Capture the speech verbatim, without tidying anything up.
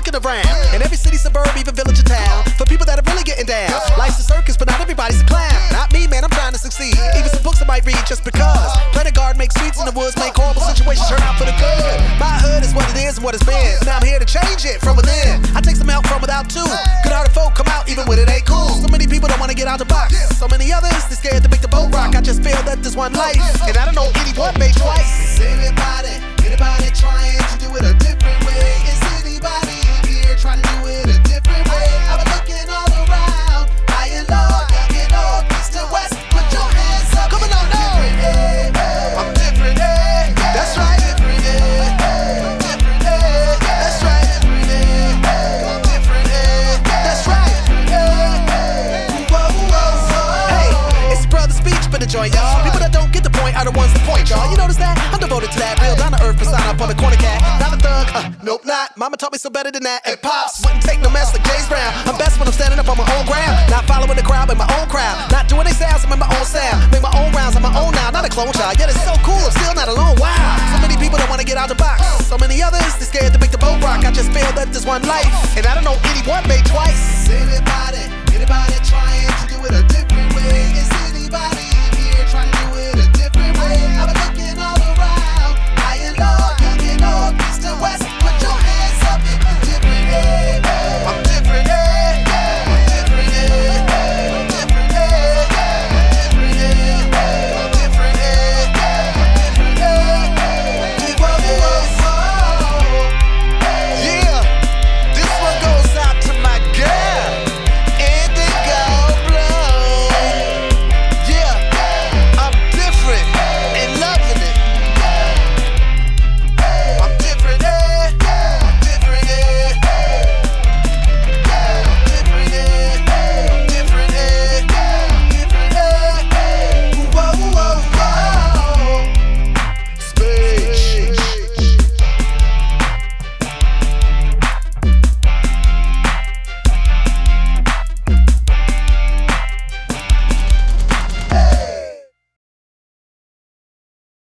looking around. In every city, suburb, even village or town. For people that are really getting down. Life's a circus, but not everybody's a clown. Not me, man, I'm trying to succeed. Even some books I might read just because. Plant a garden, make sweets in the woods, make horrible situations turn out for the good. My hood is what it is and what it's been. Now I'm here to change it from within. I take some help from without too. Good-hearted folk come out even when it ain't cool. So many people don't wanna get out the box. So many others, they're scared to make the boat rock. I just feel that there's one life, and I don't know anyone made twice. Anybody, anybody trying to do it a different way? Is anybody here trying to do it a different way? I've been looking all around, high and low, young and old, east to west. Put your hands up. Coming on now. I'm different, eh? That's right. Different, eh? I'm different, eh? That's right. Different, eh? I'm different, eh? That's right. Whoa, whoa, whoa. Hey, it's the brother speech, but enjoy y'all. People that don't get the point are the ones that point, y'all. You notice that? I'm devoted to that real down to earth persona up on the corner cat. Not a thug, uh, nope, not. Mama taught me so better than that. And pops wouldn't take no mess like James Brown. I'm best when I'm standing up on my own ground. Not following the crowd, but my own crowd. Not doing they sounds, I'm in my own sound. Make my own rounds on my own now, not a clone child. Yet it's so cool, I'm still not alone. Wow. So many people don't wanna get out the box. So many others, they're scared to make the boat rock. I just feel that there's one life, and I don't know anyone made twice. Anybody, anybody trying to do it a different way? Is anybody here trying to do it a different way? I've been